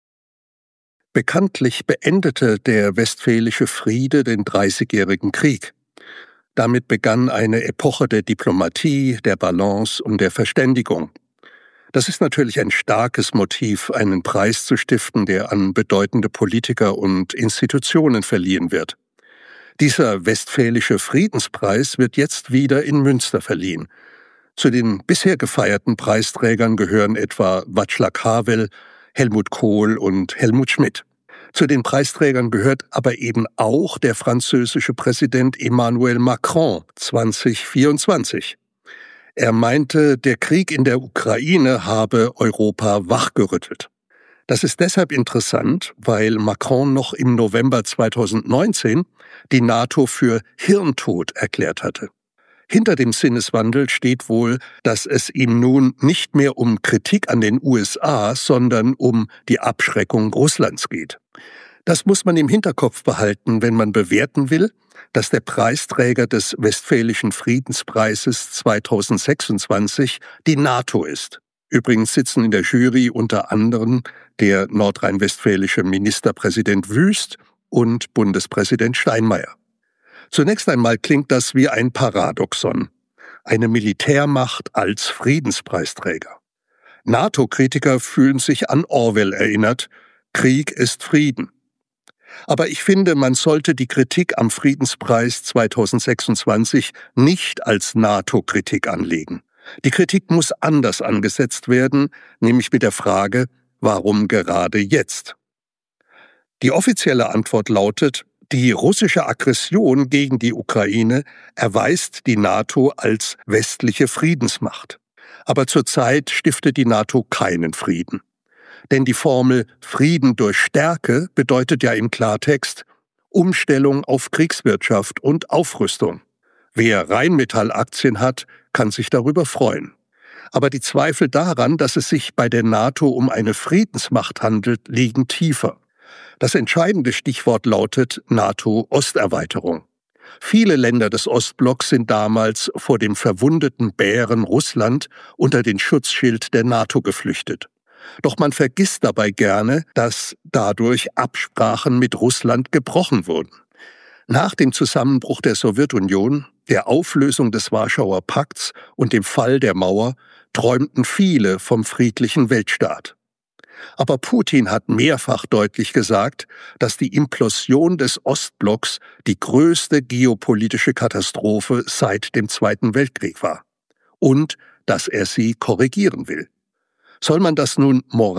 Bekanntlich beendete der Westfälische Friede den Dreißigjährigen Krieg. Damit begann eine Epoche der Diplomatie, der Balance und der Verständigung. Das ist natürlich ein starkes Motiv, einen Preis zu stiften, der an bedeutende Politiker und Institutionen verliehen wird. Dieser Westfälische Friedenspreis wird jetzt wieder in Münster verliehen. Zu den bisher gefeierten Preisträgern gehören etwa Václav Havel, Helmut Kohl und Helmut Schmidt. Zu den Preisträgern gehört aber eben auch der französische Präsident Emmanuel Macron 2024. Er meinte, der Krieg in der Ukraine habe Europa wachgerüttelt. Das ist deshalb interessant, weil Macron noch im November 2019 die NATO für Hirntod erklärt hatte. Hinter dem Sinneswandel steht wohl, dass es ihm nun nicht mehr um Kritik an den USA, sondern um die Abschreckung Russlands geht. Das muss man im Hinterkopf behalten, wenn man bewerten will, dass der Preisträger des Westfälischen Friedenspreises 2026 die NATO ist. Übrigens sitzen in der Jury unter anderem der nordrhein-westfälische Ministerpräsident Wüst und Bundespräsident Steinmeier. Zunächst einmal klingt das wie ein Paradoxon. Eine Militärmacht als Friedenspreisträger. NATO-Kritiker fühlen sich an Orwell erinnert. Krieg ist Frieden. Aber ich finde, man sollte die Kritik am Friedenspreis 2026 nicht als NATO-Kritik anlegen. Die Kritik muss anders angesetzt werden, nämlich mit der Frage, warum gerade jetzt? Die offizielle Antwort lautet, Die russische Aggression gegen die Ukraine erweist die NATO als westliche Friedensmacht. Aber zurzeit stiftet die NATO keinen Frieden. Denn die Formel Frieden durch Stärke bedeutet ja im Klartext Umstellung auf Kriegswirtschaft und Aufrüstung. Wer Rheinmetall-Aktien hat, kann sich darüber freuen. Aber die Zweifel daran, dass es sich bei der NATO um eine Friedensmacht handelt, liegen tiefer. Das entscheidende Stichwort lautet NATO-Osterweiterung. Viele Länder des Ostblocks sind damals vor dem verwundeten Bären Russland unter den Schutzschild der NATO geflüchtet. Doch man vergisst dabei gerne, dass dadurch Absprachen mit Russland gebrochen wurden. Nach dem Zusammenbruch der Sowjetunion, der Auflösung des Warschauer Pakts und dem Fall der Mauer träumten viele vom friedlichen Weltstaat. Aber Putin hat mehrfach deutlich gesagt, dass die Implosion des Ostblocks die größte geopolitische Katastrophe seit dem Zweiten Weltkrieg war und dass er sie korrigieren will. Soll man das nun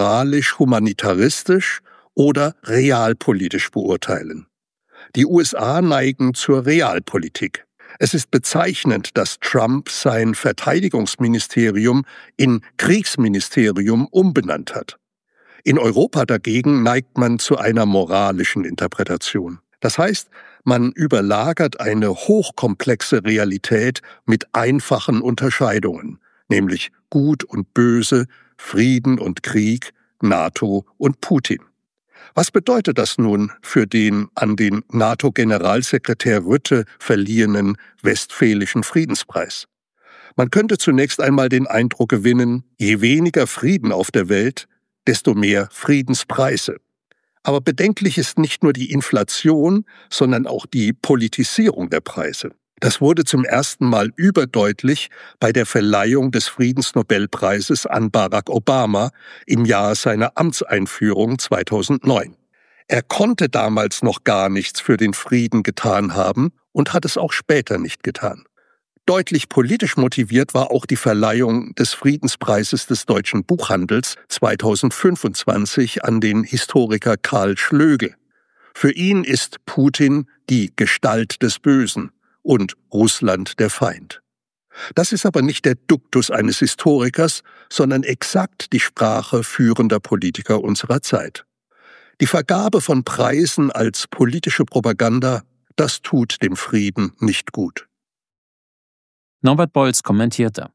moralisch-humanitaristisch oder realpolitisch beurteilen? Die USA neigen zur Realpolitik. Es ist bezeichnend, dass Trump sein Verteidigungsministerium in Kriegsministerium umbenannt hat. In Europa dagegen neigt man zu einer moralischen Interpretation. Das heißt, man überlagert eine hochkomplexe Realität mit einfachen Unterscheidungen, nämlich Gut und Böse, Frieden und Krieg, NATO und Putin. Was bedeutet das nun für den an den NATO-Generalsekretär Rutte verliehenen Westfälischen Friedenspreis? Man könnte zunächst einmal den Eindruck gewinnen, je weniger Frieden auf der Welt, desto mehr Friedenspreise. Aber bedenklich ist nicht nur die Inflation, sondern auch die Politisierung der Preise. Das wurde zum ersten Mal überdeutlich bei der Verleihung des Friedensnobelpreises an Barack Obama im Jahr seiner Amtseinführung 2009. Er konnte damals noch gar nichts für den Frieden getan haben und hat es auch später nicht getan. Deutlich politisch motiviert war auch die Verleihung des Friedenspreises des deutschen Buchhandels 2025 an den Historiker Karl Schlöge. Für ihn ist Putin die Gestalt des Bösen und Russland der Feind. Das ist aber nicht der Duktus eines Historikers, sondern exakt die Sprache führender Politiker unserer Zeit. Die Vergabe von Preisen als politische Propaganda, das tut dem Frieden nicht gut. Norbert Bolz kommentierte.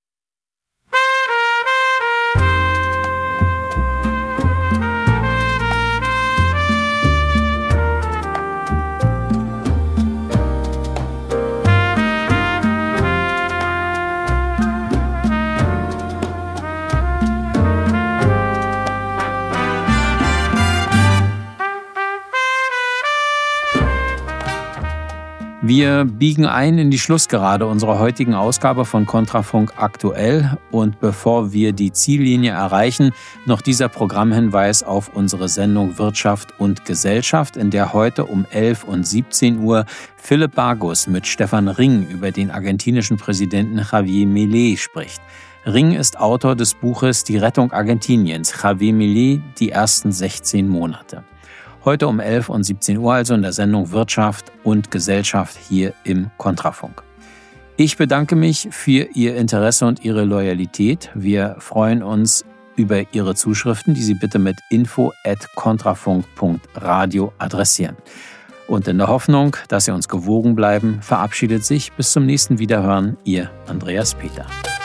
Wir biegen ein in die Schlussgerade unserer heutigen Ausgabe von Kontrafunk aktuell. Und bevor wir die Ziellinie erreichen, noch dieser Programmhinweis auf unsere Sendung Wirtschaft und Gesellschaft, in der heute um 11 und 17 Uhr Philipp Bargus mit Stefan Ring über den argentinischen Präsidenten Javier Milei spricht. Ring ist Autor des Buches Die Rettung Argentiniens, Javier Milei, die ersten 16 Monate. Heute um 11 und 17 Uhr also in der Sendung Wirtschaft und Gesellschaft hier im Kontrafunk. Ich bedanke mich für Ihr Interesse und Ihre Loyalität. Wir freuen uns über Ihre Zuschriften, die Sie bitte mit info@kontrafunk.radio adressieren. Und in der Hoffnung, dass Sie uns gewogen bleiben, verabschiedet sich bis zum nächsten Wiederhören Ihr Andreas Peter.